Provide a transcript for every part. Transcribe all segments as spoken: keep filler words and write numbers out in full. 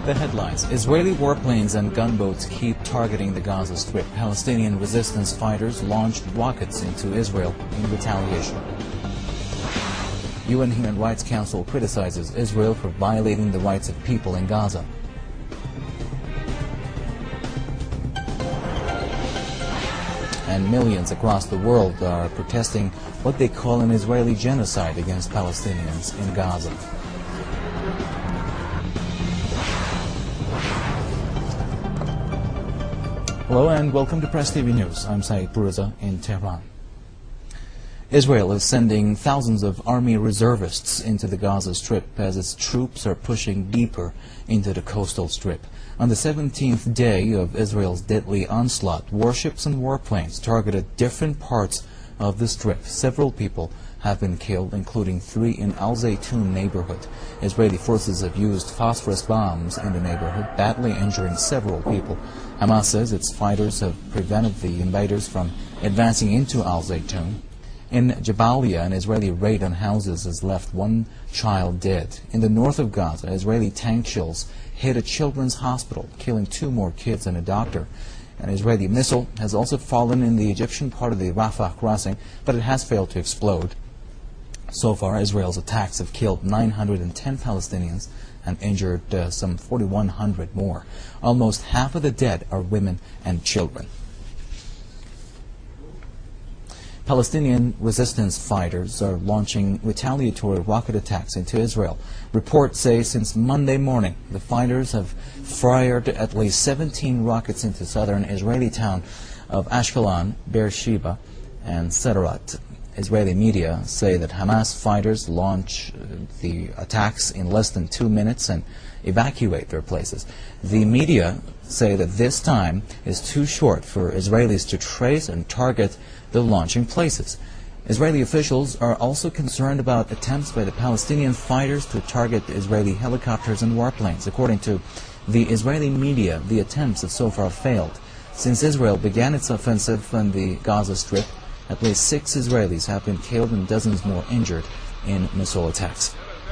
The headlines: Israeli warplanes and gunboats keep targeting the Gaza Strip. Palestinian resistance fighters launched rockets into Israel in retaliation. U N Human Rights Council criticizes Israel for violating the rights of people in Gaza. And millions across the world are protesting what they call an Israeli genocide against Palestinians in Gaza. Hello and welcome to Press T V News. I'm Saeed Puruza in Tehran. Israel is sending thousands of army reservists into the Gaza Strip as its troops are pushing deeper into the coastal strip. On the seventeenth day of Israel's deadly onslaught, warships and warplanes targeted different parts of the strip. Several people have been killed, including three in Al Zaytun neighborhood. Israeli forces have used phosphorus bombs in the neighborhood, badly injuring several people. Hamas says its fighters have prevented the invaders from advancing into Al Zaytun. In Jabalia, an Israeli raid on houses has left one child dead. In the north of Gaza, Israeli tank shells hit a children's hospital, killing two more kids and a doctor. An Israeli missile has also fallen in the Egyptian part of the Rafah crossing, but it has failed to explode. So far, Israel's attacks have killed nine hundred ten Palestinians and injured uh, some forty-one hundred more. Almost half of the dead are women and children. Palestinian resistance fighters are launching retaliatory rocket attacks into Israel. Reports say since Monday morning, the fighters have fired at least seventeen rockets into southern Israeli town of Ashkelon, Beersheba, and Sderot. Israeli media say that Hamas fighters launch uh, the attacks in less than two minutes and evacuate their places. The media say that this time is too short for Israelis to trace and target the launching places. Israeli officials are also concerned about attempts by the Palestinian fighters to target Israeli helicopters and warplanes. According to the Israeli media, the attempts have so far failed. Since Israel began its offensive on the Gaza Strip, at least six Israelis have been killed and dozens more injured in missile attacks.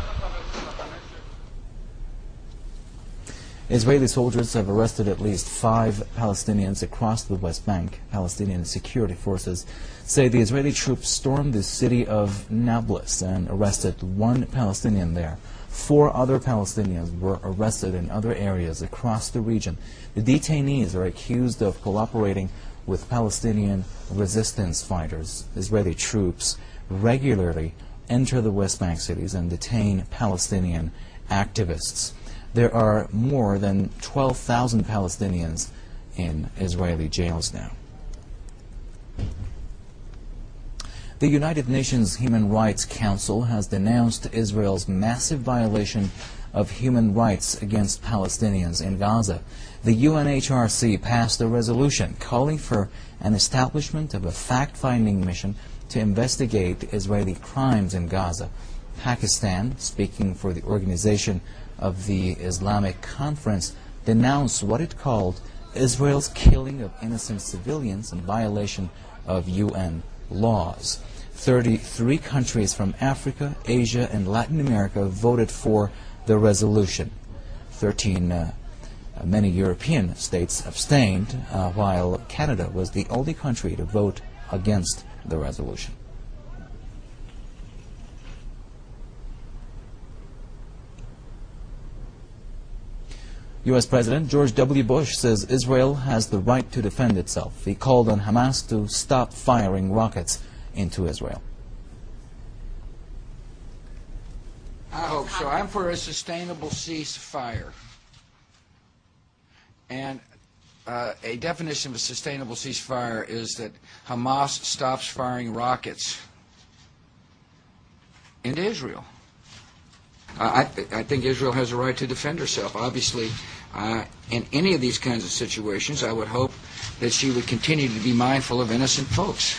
Israeli soldiers have arrested at least five Palestinians across the West Bank. Palestinian security forces say the Israeli troops stormed the city of Nablus and arrested one Palestinian there. Four other Palestinians were arrested in other areas across the region. The detainees are accused of cooperating with Palestinian resistance fighters. Israeli troops regularly enter the West Bank cities and detain Palestinian activists. There are more than twelve thousand Palestinians in Israeli jails now. The United Nations Human Rights Council has denounced Israel's massive violation of human rights against Palestinians in Gaza. The U N H R C passed a resolution calling for an establishment of a fact-finding mission to investigate Israeli crimes in Gaza. Pakistan, speaking for the Organization of the Islamic Conference, denounced what it called Israel's killing of innocent civilians in violation of U N laws. thirty-three countries from Africa, Asia, and Latin America voted for the resolution. thirteen uh, many European states abstained, uh, while Canada was the only country to vote against the resolution. U S President George W. Bush says Israel has the right to defend itself. He called on Hamas to stop firing rockets into Israel. I hope so. I'm for a sustainable ceasefire. And uh, a definition of a sustainable ceasefire is that Hamas stops firing rockets into Israel. Uh, I, th I think Israel has a right to defend herself. Obviously, uh, in any of these kinds of situations, I would hope that she would continue to be mindful of innocent folks.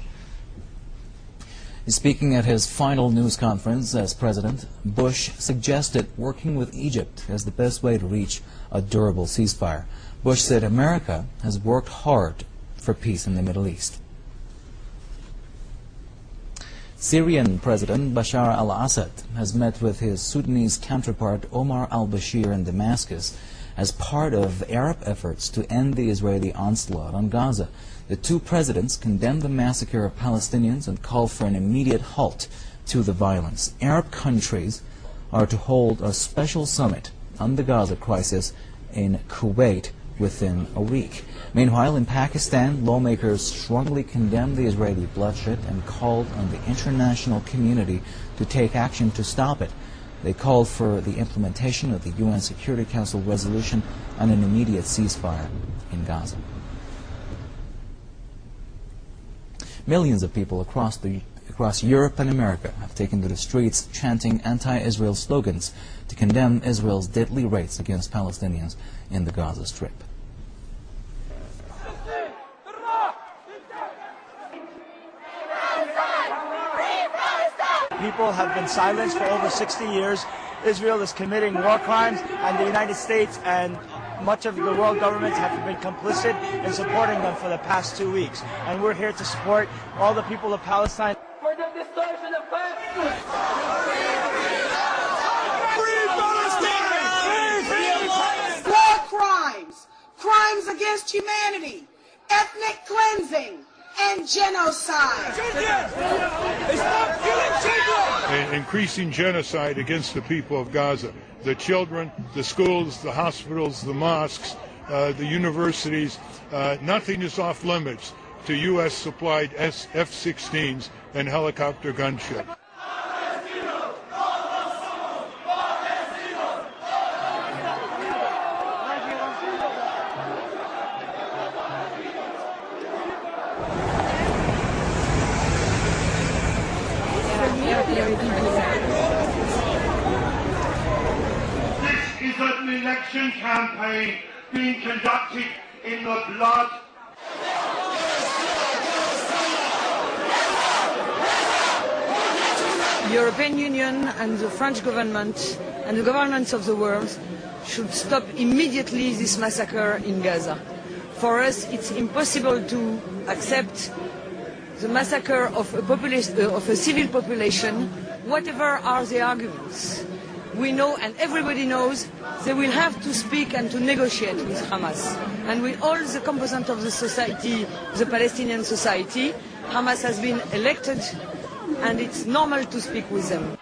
Speaking at his final news conference as president, Bush suggested working with Egypt as the best way to reach a durable ceasefire. Bush said America has worked hard for peace in the Middle East. Syrian President Bashar al-Assad has met with his Sudanese counterpart Omar al-Bashir in Damascus as part of Arab efforts to end the Israeli onslaught on Gaza. The two presidents condemned the massacre of Palestinians and called for an immediate halt to the violence. Arab countries are to hold a special summit on the Gaza crisis in Kuwait within a week. Meanwhile, in Pakistan, lawmakers strongly condemned the Israeli bloodshed and called on the international community to take action to stop it. They called for the implementation of the U N Security Council resolution on an immediate ceasefire in Gaza. Millions of people across the across Europe and America have taken to the streets chanting anti-Israel slogans to condemn Israel's deadly raids against Palestinians in the Gaza Strip. People have been silenced for over sixty years. Israel is committing war crimes, and the United States and much of the world governments have been complicit in supporting them for the past two weeks. And we're here to support all the people of Palestine. For the destruction of Palestine! Free Palestine! Free Palestine! War crimes, crimes against humanity, ethnic cleansing, and genocide. Stop killing children! Increasing genocide against the people of Gaza. The children, the schools, the hospitals, the mosques, uh, the universities. Uh, nothing is off limits to U S supplied F sixteens and helicopter gunship. This is an election campaign being conducted in the blood. The European Union and the French government and the governments of the world should stop immediately this massacre in Gaza. For us, it's impossible to accept the massacre of a, uh, of a civil population, whatever are the arguments. We know, and everybody knows, they will have to speak and to negotiate with Hamas. And with all the components of the society, the Palestinian society, Hamas has been elected, and it's normal to speak with them.